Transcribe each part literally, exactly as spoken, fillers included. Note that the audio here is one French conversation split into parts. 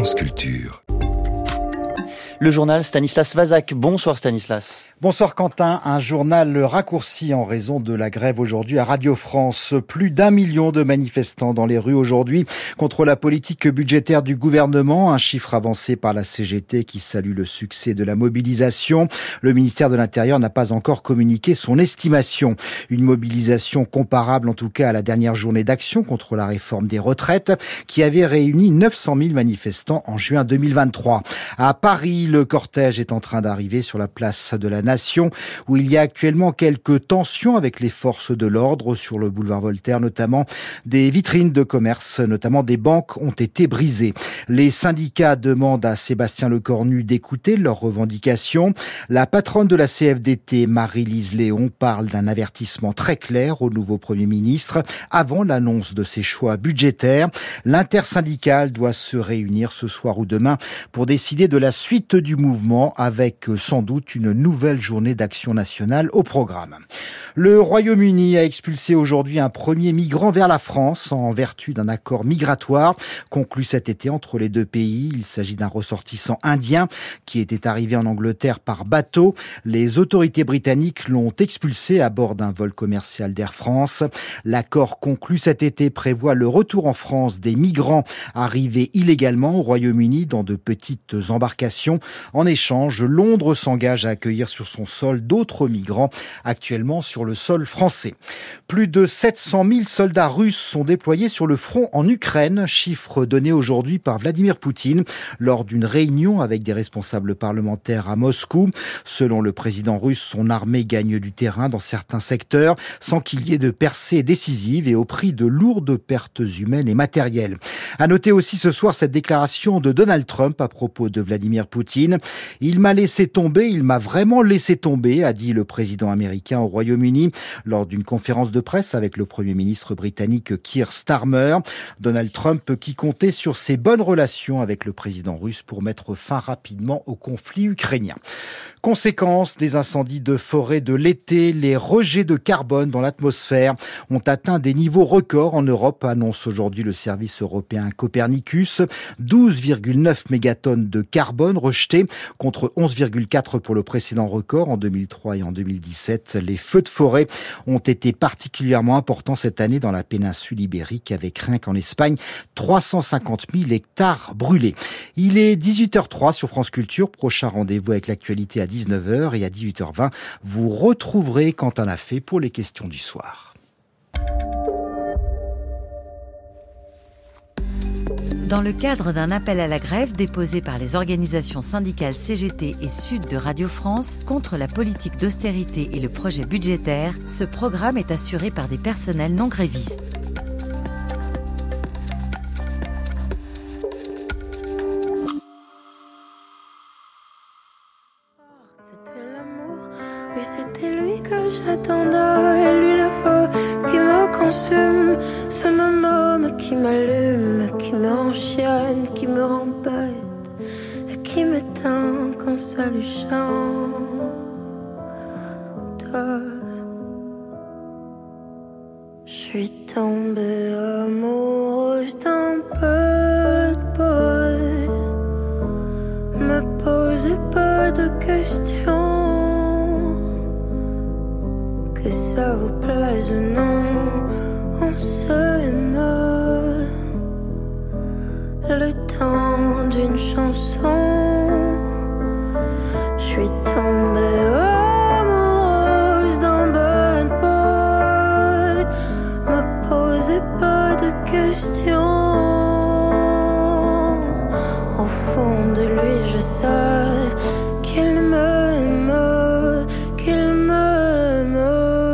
France Culture. Le journal Stanislas Vazak. Bonsoir Stanislas. Bonsoir Quentin. Un journal raccourci en raison de la grève aujourd'hui à Radio France. Plus d'un million de manifestants dans les rues aujourd'hui contre la politique budgétaire du gouvernement. Un chiffre avancé par la C G T qui salue le succès de la mobilisation. Le ministère de l'Intérieur n'a pas encore communiqué son estimation. Une mobilisation comparable en tout cas à la dernière journée d'action contre la réforme des retraites qui avait réuni neuf cent mille manifestants en juin deux mille vingt-trois. À Paris, le cortège est en train d'arriver sur la place de la Nation où il y a actuellement quelques tensions avec les forces de l'ordre sur le boulevard Voltaire, notamment des vitrines de commerce, notamment des banques ont été brisées. Les syndicats demandent à Sébastien Lecornu d'écouter leurs revendications. La patronne de la C F D T, Marie-Lise Léon, parle d'un avertissement très clair au nouveau Premier ministre avant l'annonce de ses choix budgétaires. L'intersyndicale doit se réunir ce soir ou demain pour décider de la suite du mouvement avec sans doute une nouvelle journée d'action nationale au programme. Le Royaume-Uni a expulsé aujourd'hui un premier migrant vers la France en vertu d'un accord migratoire conclu cet été entre les deux pays. Il s'agit d'un ressortissant indien qui était arrivé en Angleterre par bateau. Les autorités britanniques l'ont expulsé à bord d'un vol commercial d'Air France. L'accord conclu cet été prévoit le retour en France des migrants arrivés illégalement au Royaume-Uni dans de petites embarcations. En échange, Londres s'engage à accueillir sur son sol d'autres migrants actuellement sur le sol français. Plus de sept cent mille soldats russes sont déployés sur le front en Ukraine, chiffre donné aujourd'hui par Vladimir Poutine lors d'une réunion avec des responsables parlementaires à Moscou. Selon le président russe, son armée gagne du terrain dans certains secteurs sans qu'il y ait de percées décisives et au prix de lourdes pertes humaines et matérielles. À noter aussi ce soir cette déclaration de Donald Trump à propos de Vladimir Poutine. Il m'a laissé tomber, il m'a vraiment laissé tomber, a dit le président américain au Royaume-Uni lors d'une conférence de presse avec le premier ministre britannique Keir Starmer. Donald Trump qui comptait sur ses bonnes relations avec le président russe pour mettre fin rapidement au conflit ukrainien. Conséquence des incendies de forêt de l'été, les rejets de carbone dans l'atmosphère ont atteint des niveaux records en Europe, annonce aujourd'hui le service européen Copernicus. douze virgule neuf mégatonnes de carbone rejetées contre onze virgule quatre pour le précédent record en deux mille trois et en deux mille dix-sept. Les feux de forêt ont été particulièrement importants cette année dans la péninsule ibérique avec rien qu'en Espagne trois cent cinquante mille hectares brûlés. Il est dix-huit heures zéro trois sur France Culture. Prochain rendez-vous avec l'actualité à dix-neuf heures et à dix-huit heures vingt, vous retrouverez Quentin Lafay pour les questions du soir. Dans le cadre d'un appel à la grève déposé par les organisations syndicales C G T et Sud de Radio France contre la politique d'austérité et le projet budgétaire, ce programme est assuré par des personnels non grévistes. Oui, c'était lui que j'attendais, lui le feu qui me consume, ce même homme qui m'allume, qui me enchaîne, qui me rembête et qui m'éteint quand ça lui chante. Je suis tombée amoureuse d'un peu de boy, me posez pas de questions. Que ça vous plaise ou non, on s'aime. Le temps d'une chanson, je suis tombée amoureuse d'un bad boy. Me posez pas de questions. Au fond de lui, je sais qu'il m'aime, qu'il m'aime.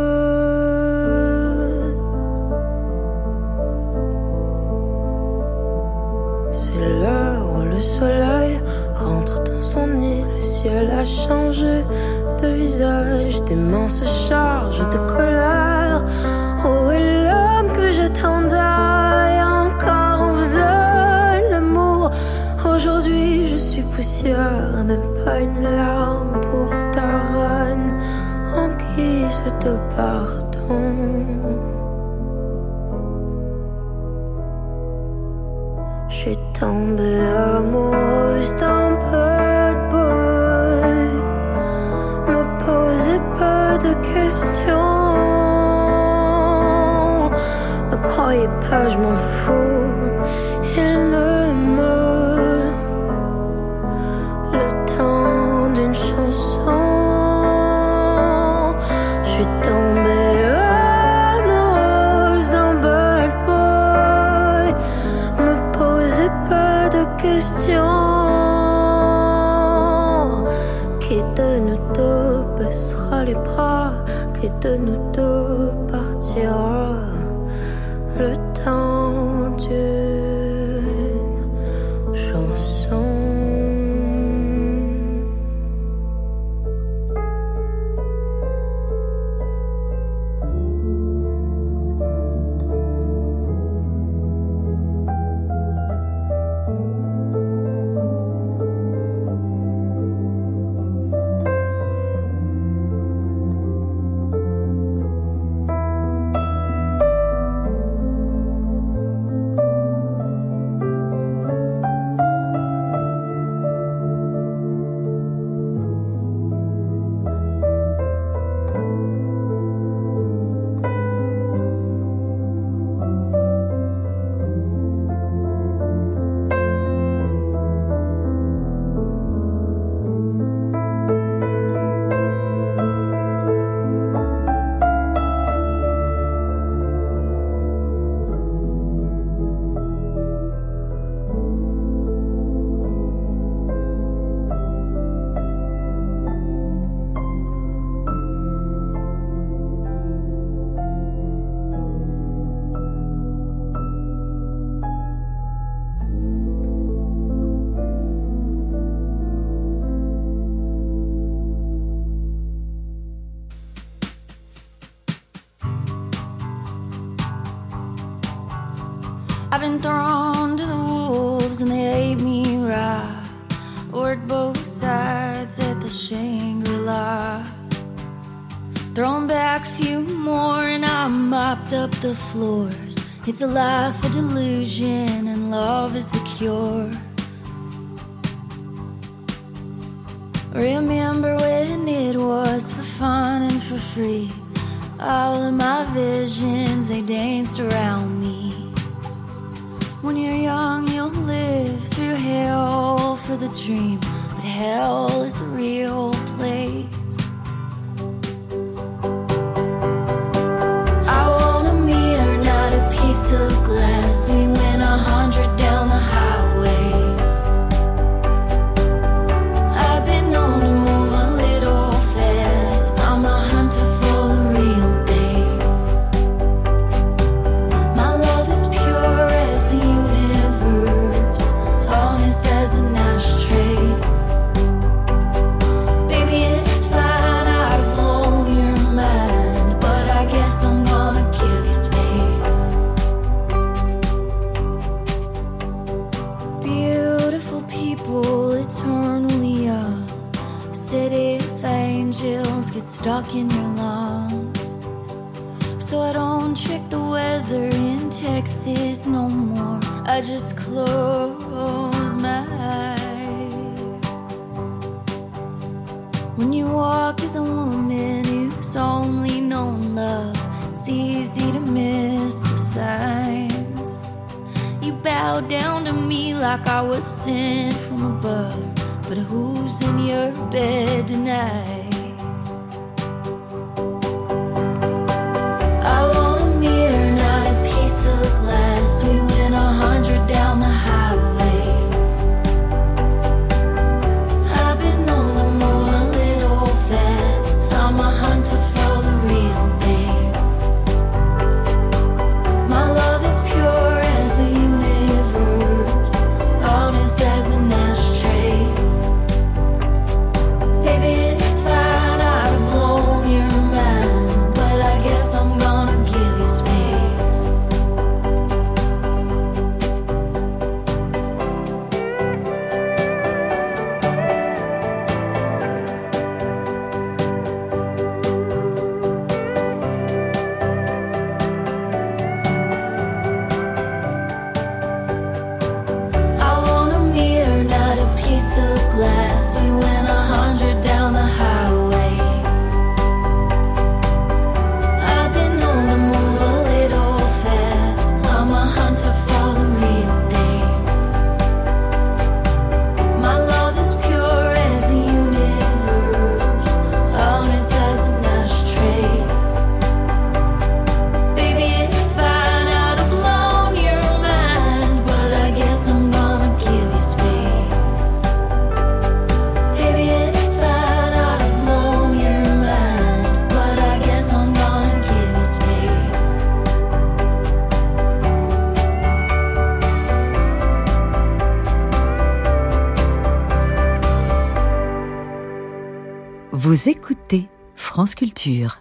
Le soleil rentre dans son nid, le ciel a changé de visage, des mains se chargent de colère. Où est l'homme que j'attendais? Encore on faisait l'amour. Aujourd'hui je suis poussière, même pas une larme pour ta reine en guise de pardon. Je suis tombée amoureuse d'un bad boy. Me posez pas de questions. Ne croyez pas, je m'en fous. Il me meurt le temps d'une chanson. Je suis tombée amoureuse d'un bad boy. Me posez pas de questions. Qui de nous deux baissera les bras? Qui de nous deux partira? Le temps d'une chanson. I've been thrown to the wolves and they ate me raw. Worked both sides at the Shangri-La. Thrown back a few more and I mopped up the floors. It's a life of delusion and love is the cure. Remember when it was for fun and for free. All of my visions, they danced around me. When you're young, you'll live through hell for the dream, but hell is a real place. I want a mirror, not a piece of glass. We went a hundred down the highway. I've been known to move a little fast. I'm a hunter for the real day. My love is pure as the universe, honest as an ashtray. Baby, it's fine, I've blown your mind, but I guess I'm gonna give you space. Beautiful people, eternally young. City of angels get stuck in your lungs. So I don't check the weather in Texas no more. I just close my eyes. When you walk as a woman who's only known love, it's easy to miss the signs. You bow down to me like I was sent from above. But who's in your bed tonight? I want a mirror, not a piece of glass. We went a hundred down the highway. I've been known to move a little fast. I'm a hunter for the real day. My love is pure as the universe, honest as an ashtray. Baby, it's fine. Vous écoutez France Culture.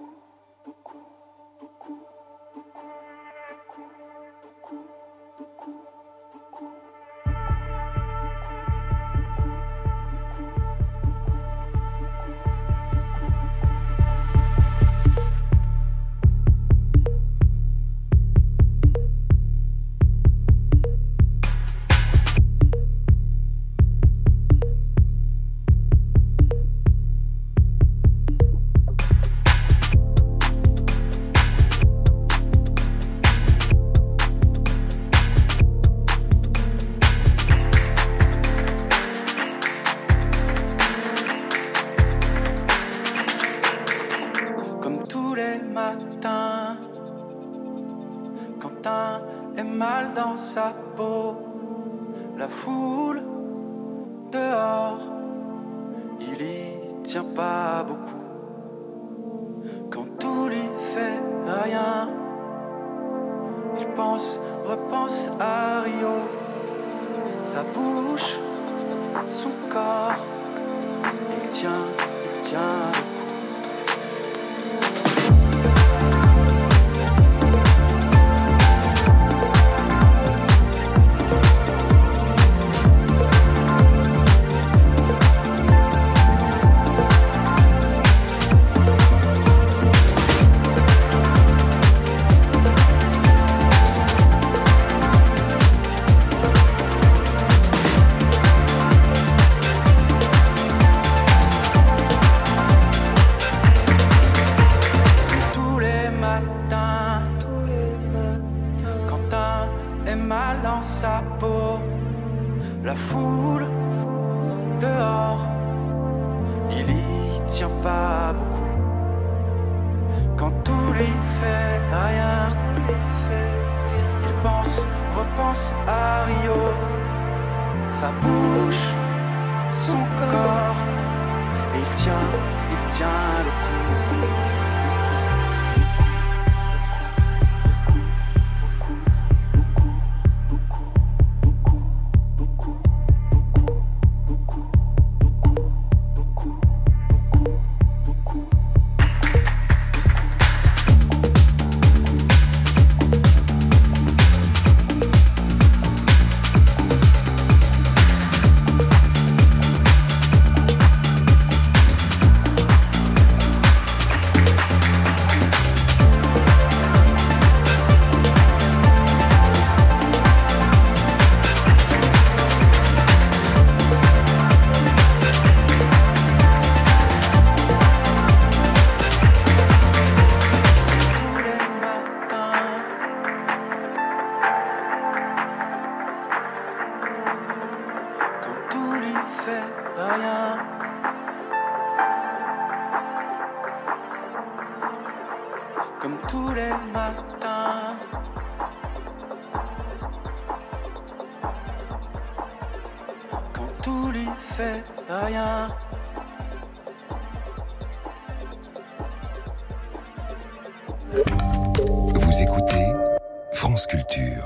Vous écoutez France Culture.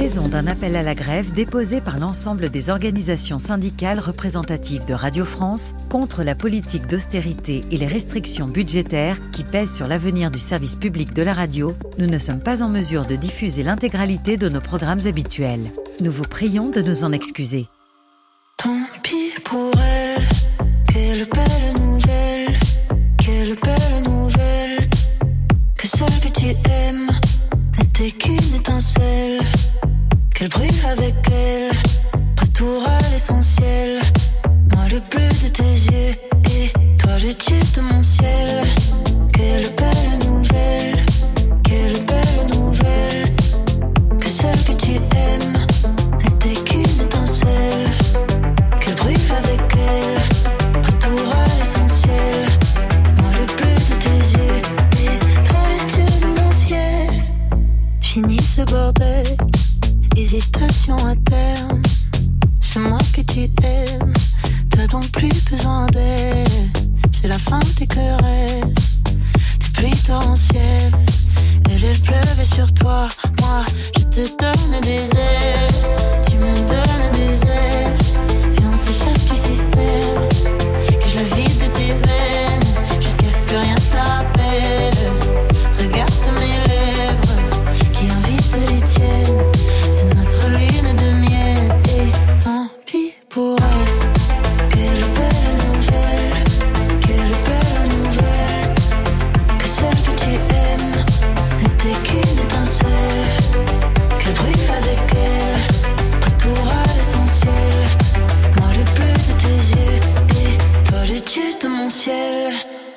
raison d'un appel à la grève déposé par l'ensemble des organisations syndicales représentatives de Radio France contre la politique d'austérité et les restrictions budgétaires qui pèsent sur l'avenir du service public de la radio, nous ne sommes pas en mesure de diffuser l'intégralité de nos programmes habituels. Nous vous prions de nous en excuser. Tant pis pour elle, quelle belle nouvelle, quelle belle nouvelle, que celle que tu aimes n'était qu'une étincelle, qu'elle brûle avec elle, retour à l'essentiel, moi le bleu de tes yeux, et toi le dieu de mon ciel, quelle belle nouvelle, quelle belle nouvelle, que celle que tu aimes n'était qu'une étincelle, qu'elle brûle avec elle, retour à l'essentiel, moi le bleu de tes yeux, et toi le dieu de mon ciel. Fini ce bordel, hésitation à terme, c'est moi que tu aimes, t'as donc plus besoin d'elle, c'est la fin des querelles, des pluies torrentielles, elle elle pleuvait sur toi, moi je te donne des ailes, tu me donnes des ailes, viens on s'échappe du système, que je la vide de tes veines, jusqu'à ce que rien ne te rappelle, regarde mes lèvres, qui invitent les tiennes, c'est notre lune de miel, et tant pis pour elle, quelle belle nouvelle, quelle belle nouvelle, que celle que tu aimes n'était qu'une étincelle, qu'elle brûle avec elle, retour à l'essentiel, moi le bleu de tes yeux, et toi le dieu de mon ciel.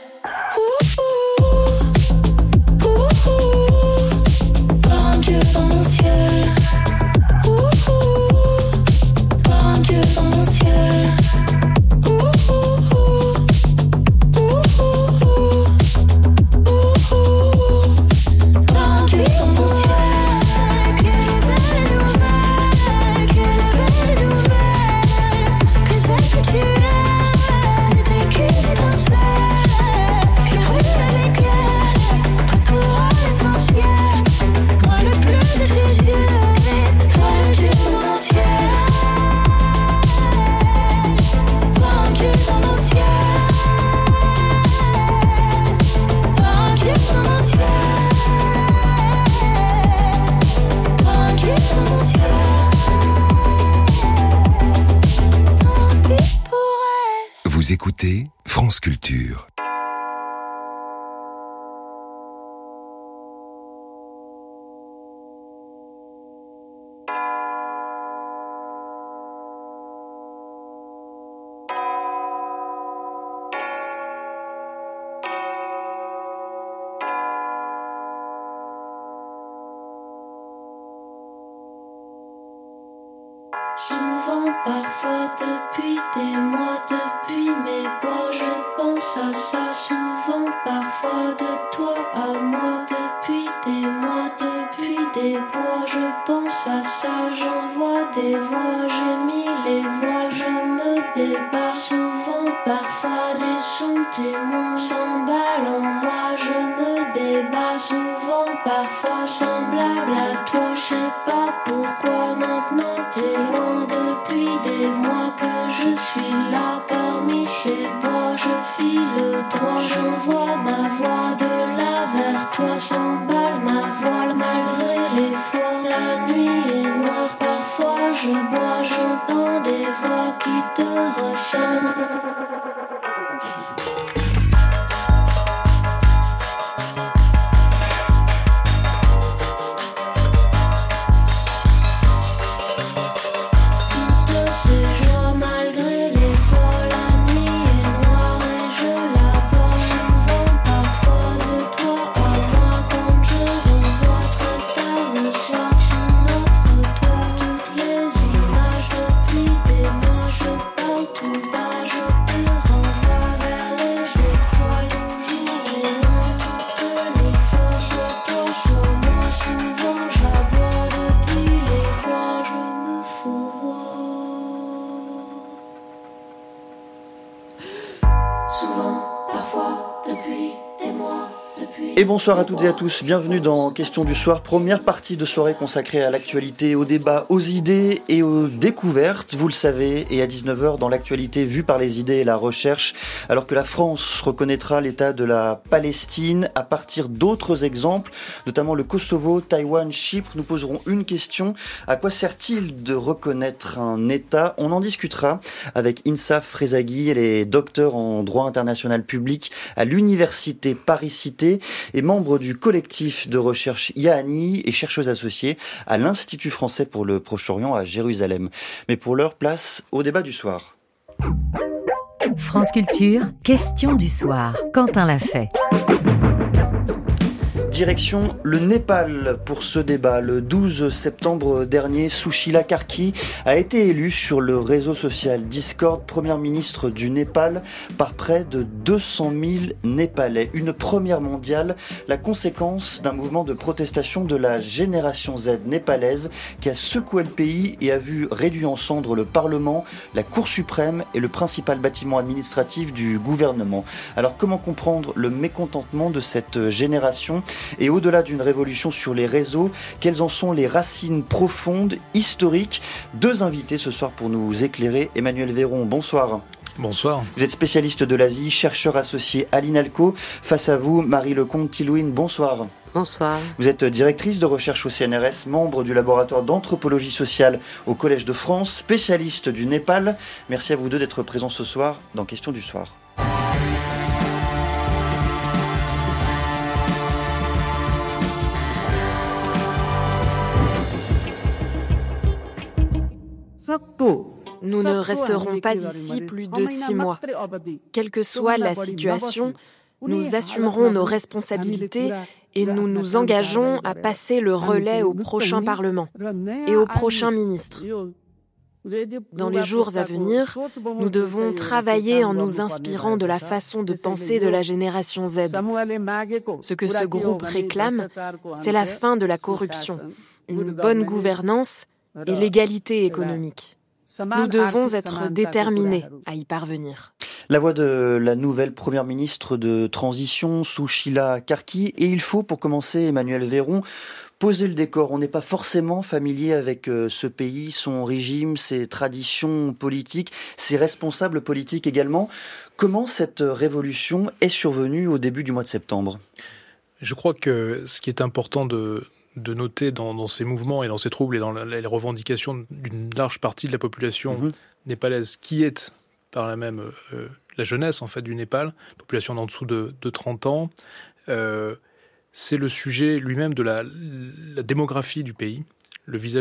Vous écoutez France Culture. Souvent, parfois, depuis des mois, depuis mes bois, je pense à ça. Souvent, parfois, de toi à moi, depuis des mois, depuis des bois, je pense à ça. J'envoie des voix, j'ai mis les voiles, je me débat. Souvent, parfois, les sons témoins s'emballent en moi, je me débat. Souvent, parfois, semblable à toi, je sais pas pourquoi maintenant t'es loin. Depuis des mois que je suis là parmi ces bois, je file droit, j'envoie ma voix de là vers toi, s'emballe ma voile malgré les fois. La nuit est noire, parfois je bois, j'entends des voix qui te ressemblent. Tout bas, je te rends Et bonsoir à toutes et à tous, bienvenue dans Question du soir, première partie de soirée consacrée à l'actualité, au débat, aux idées et aux découvertes, vous le savez, et à dix-neuf heures dans l'actualité vue par les idées et la recherche, alors que la France reconnaîtra l'état de la Palestine à partir d'autres exemples, notamment le Kosovo, Taïwan, Chypre, nous poserons une question, à quoi sert-il de reconnaître un État? On en discutera avec Insaf Frezaghi, elle est docteure en droit international public à l'université Paris-Cité, et membre du collectif de recherche Yahani et chercheuse associée à l'Institut français pour le Proche-Orient à Jérusalem. Mais pour l'heure, place au débat du soir. France Culture, question du soir. Quentin l'a fait. Direction le Népal pour ce débat. Le douze septembre dernier, Sushila Karki a été élue sur le réseau social Discord première ministre du Népal par près de deux cent mille Népalais. Une première mondiale, la conséquence d'un mouvement de protestation de la génération Z népalaise qui a secoué le pays et a vu réduit en cendres le Parlement, la Cour suprême et le principal bâtiment administratif du gouvernement. Alors comment comprendre le mécontentement de cette génération ? Et au-delà d'une révolution sur les réseaux, quelles en sont les racines profondes, historiques? Deux invités ce soir pour nous éclairer. Emmanuel Véron, bonsoir. Bonsoir. Vous êtes spécialiste de l'Asie, chercheur associé à l'INALCO. Face à vous, Marie Lecomte-Tilouine, bonsoir. Bonsoir. Vous êtes directrice de recherche au C N R S, membre du laboratoire d'anthropologie sociale au Collège de France, spécialiste du Népal. Merci à vous deux d'être présents ce soir dans Question du soir. Nous ne resterons pas ici plus de six mois. Quelle que soit la situation, nous assumerons nos responsabilités et nous nous engageons à passer le relais au prochain Parlement et au prochain ministre. Dans les jours à venir, nous devons travailler en nous inspirant de la façon de penser de la génération Z. Ce que ce groupe réclame, c'est la fin de la corruption, une bonne gouvernance et l'égalité économique. Nous devons être déterminés à y parvenir. La voix de la nouvelle première ministre de transition, Sushila Karki, et il faut, pour commencer, Emmanuel Véron, poser le décor. On n'est pas forcément familier avec ce pays, son régime, ses traditions politiques, ses responsables politiques également. Comment cette révolution est survenue au début du mois de septembre ? Je crois que ce qui est important de... de noter dans, dans ces mouvements et dans ces troubles et dans la, les revendications d'une large partie de la population mmh. népalaise, qui est par la même euh, la jeunesse en fait du Népal, population d'en dessous de, de trente ans, euh, c'est le sujet lui-même de la, la démographie du pays, le visage